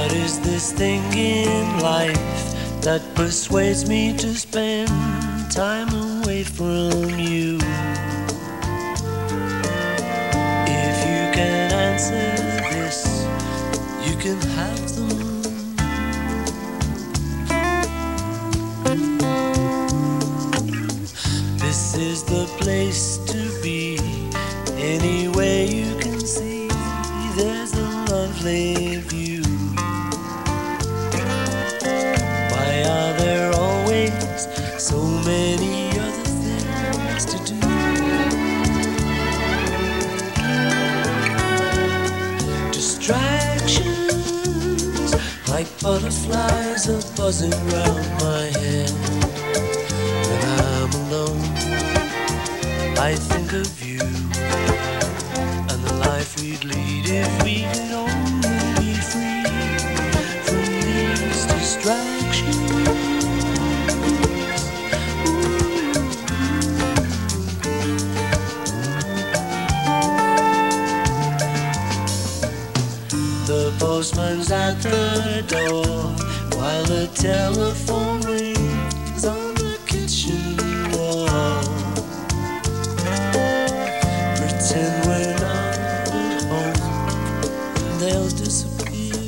is this thing in life that persuades me to spend time away from you? If you can answer this, you can have the moon. This is the place to be. Anyway you can see, there's a lovely view. Why are there always so many other things to do? Distractions, like butterflies are buzzing round my head. When I'm alone, I think of you and the life we'd lead if we could only be free from these distractions. The postman's at the door while the telephone rings on the kitchen wall. Pretend we're not at home, they'll disappear.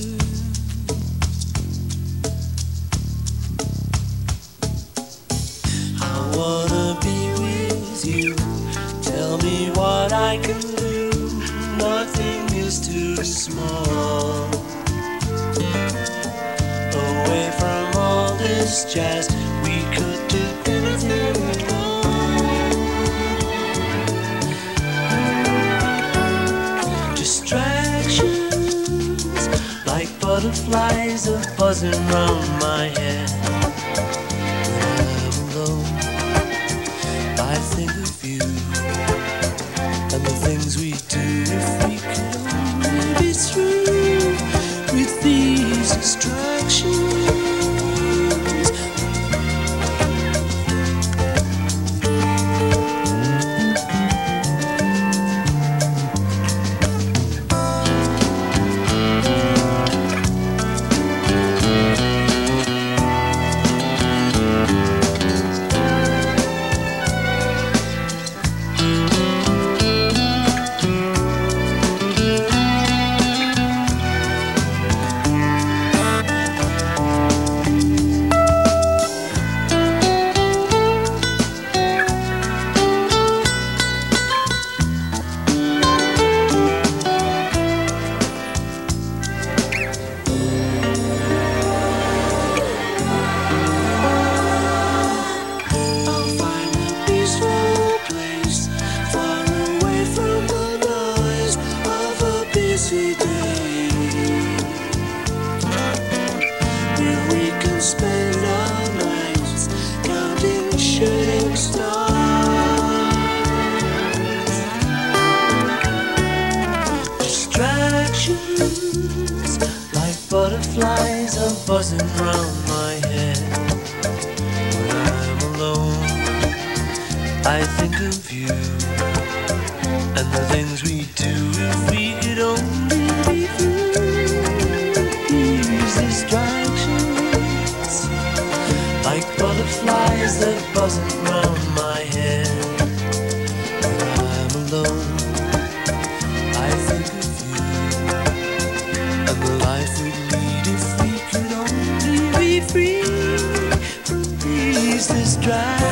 I wanna be with you. Tell me what I can do. Nothing is too small. Away from all this jazz, we could do anything we want. Distractions, like butterflies are buzzing round my head. When I'm alone, I think of you and the things we do if we could only be through with these distractions. Spend our nights counting shooting stars. Distractions, like butterflies are buzzing round my head. When I'm alone, I think of you and the things we do if we could only be through these distractions. Like butterflies that buzzing round my head. When I'm alone, I think of you and the life we'd lead if we could only be free from these distractions.